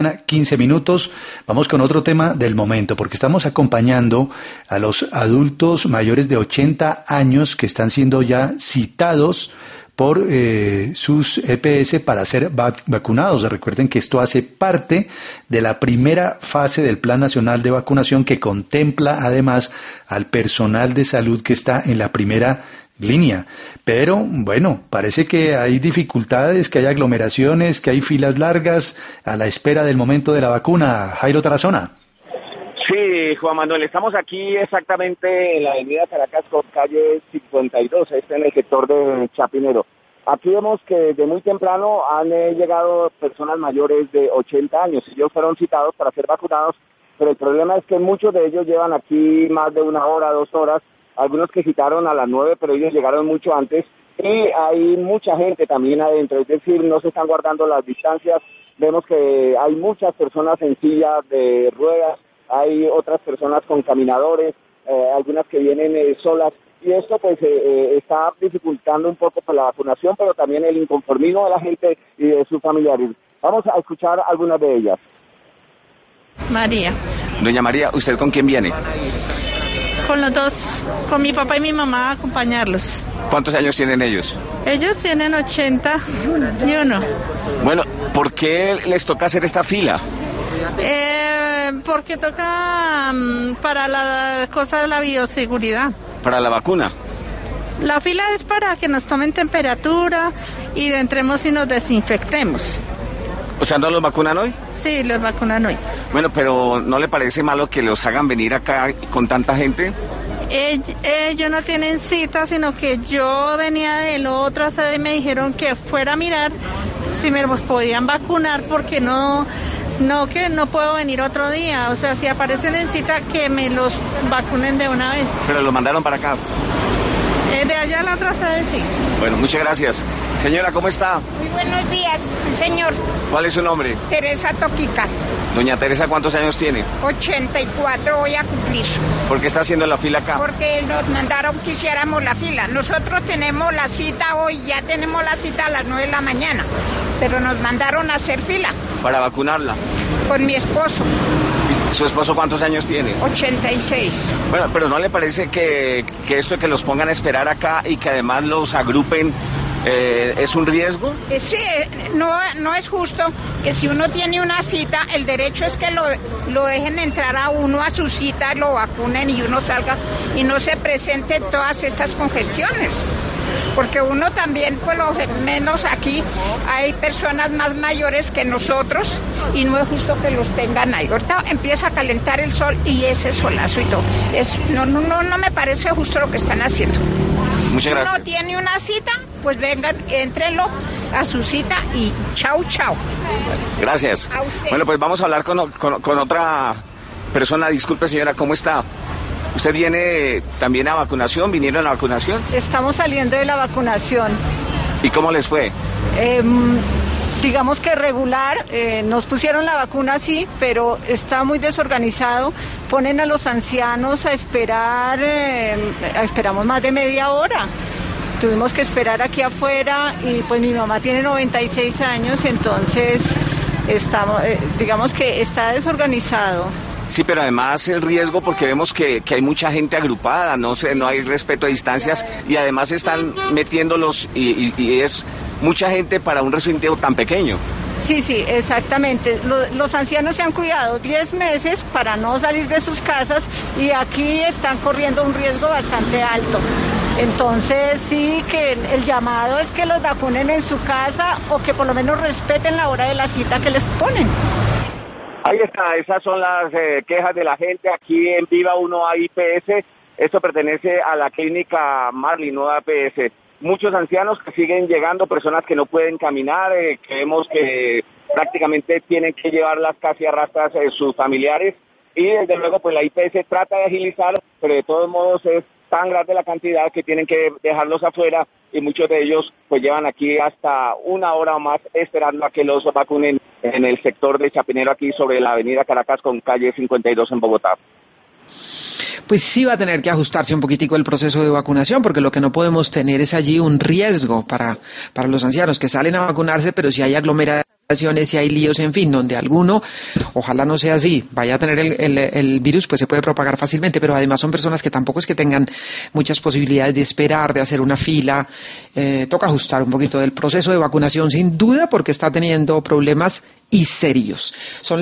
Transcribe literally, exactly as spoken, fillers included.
quince minutos. Vamos con otro tema del momento, porque estamos acompañando a los adultos mayores de ochenta años que están siendo ya citados por eh, sus E P S para ser vac- vacunados. Recuerden que esto hace parte de la primera fase del Plan Nacional de Vacunación, que contempla además al personal de salud que está en la primera línea. Pero bueno, parece que hay dificultades, que hay aglomeraciones, que hay filas largas a la espera del momento de la vacuna. Jairo Tarazona. Sí, Juan Manuel, estamos aquí exactamente en la avenida Caracas con calle cincuenta y dos, este en el sector de Chapinero. Aquí vemos que desde muy temprano han eh, llegado personas mayores de ochenta años. Ellos fueron citados para ser vacunados, pero el problema es que muchos de ellos llevan aquí más de una hora, dos horas, algunos que citaron a las nueve, pero ellos llegaron mucho antes, y hay mucha gente también adentro, es decir, no se están guardando las distancias. Vemos que hay muchas personas en silla de ruedas, hay otras personas con caminadores, eh, algunas que vienen eh, solas, y esto pues eh, eh, está dificultando un poco para la vacunación, pero también el inconformismo de la gente y de sus familiares. Vamos a escuchar algunas de ellas. María. Doña María, ¿usted con quién viene? Con los dos, con mi papá y mi mamá, a acompañarlos. ¿Cuántos años tienen ellos? Ellos tienen ochenta y uno. Bueno, ¿por qué les toca hacer esta fila? Eh, porque toca um, para la cosa de la bioseguridad. ¿Para la vacuna? La fila es para que nos tomen temperatura y entremos y nos desinfectemos. O sea, ¿no los vacunan hoy? Sí, los vacunan hoy. Bueno, pero ¿no le parece malo que los hagan venir acá con tanta gente? Eh, ellos no tienen cita, sino que yo venía del otro sede y me dijeron que fuera a mirar si me podían vacunar, porque no, no que no puedo venir otro día. O sea, si aparecen en cita, que me los vacunen de una vez. Pero los mandaron para acá. Eh, de allá a la otra sede, sí. Bueno, muchas gracias. Señora, ¿cómo está? Muy buenos días, sí, señor. ¿Cuál es su nombre? Teresa Toquica. Doña Teresa, ¿cuántos años tiene? ochenta y cuatro voy a cumplir. ¿Por qué está haciendo la fila acá? Porque nos mandaron que hiciéramos la fila. Nosotros tenemos la cita hoy, ya tenemos la cita a las nueve de la mañana, pero nos mandaron a hacer fila. ¿Para vacunarla? Con mi esposo. ¿Su esposo cuántos años tiene? ochenta y seis. Bueno, pero ¿no le parece que, que esto de que los pongan a esperar acá y que además los agrupen eh, es un riesgo? Eh, sí, eh, no, no es justo que si uno tiene una cita, el derecho es que lo, lo dejen entrar a uno a su cita, lo vacunen y uno salga y no se presenten todas estas congestiones. Porque uno también, por lo menos aquí, hay personas más mayores que nosotros y no es justo que los tengan ahí. Ahorita empieza a calentar el sol y ese solazo y todo. Es, no, no, no, no me parece justo lo que están haciendo. Muchas gracias. Si uno tiene una cita, pues vengan, éntrenlo a su cita y chau, chau. Gracias. A usted. Bueno, pues vamos a hablar con, con, con otra persona. Disculpe, señora, ¿cómo está? ¿Usted viene también a vacunación? ¿Vinieron a la vacunación? Estamos saliendo de la vacunación. ¿Y cómo les fue? Eh, digamos que regular, eh, nos pusieron la vacuna sí, pero está muy desorganizado. Ponen a los ancianos a esperar, eh, esperamos más de media hora. Tuvimos que esperar aquí afuera y pues mi mamá tiene noventa y seis años, entonces estamos, eh, digamos que está desorganizado. Sí, pero además el riesgo, porque vemos que, que hay mucha gente agrupada, no sé, no hay respeto a distancias y además están metiéndolos y, y, y es mucha gente para un recinto tan pequeño. Sí, sí, exactamente. Los, los ancianos se han cuidado diez meses para no salir de sus casas y aquí están corriendo un riesgo bastante alto. Entonces sí que el, el llamado es que los vacunen en su casa o que por lo menos respeten la hora de la cita que les ponen. Ahí está, esas son las eh, quejas de la gente aquí en Viva uno A I P S. Esto pertenece a la clínica Marley, no A P S. Muchos ancianos que siguen llegando, personas que no pueden caminar, eh, creemos que prácticamente tienen que llevarlas casi a rastras eh, sus familiares. Y desde luego pues la I P S trata de agilizar, pero de todos modos es tan grande la cantidad que tienen que dejarlos afuera y muchos de ellos pues llevan aquí hasta una hora o más esperando a que los vacunen en el sector de Chapinero, aquí sobre la avenida Caracas con calle cincuenta y dos en Bogotá. pues sí va a tener que ajustarse un poquitico el proceso de vacunación, porque lo que no podemos tener es allí un riesgo para, para los ancianos que salen a vacunarse, pero si hay aglomeraciones, si hay líos, en fin, donde alguno, ojalá no sea así, vaya a tener el, el, el virus, pues se puede propagar fácilmente, pero además son personas que tampoco es que tengan muchas posibilidades de esperar, de hacer una fila. Eh, toca ajustar un poquito del proceso de vacunación, sin duda, porque está teniendo problemas y serios. Son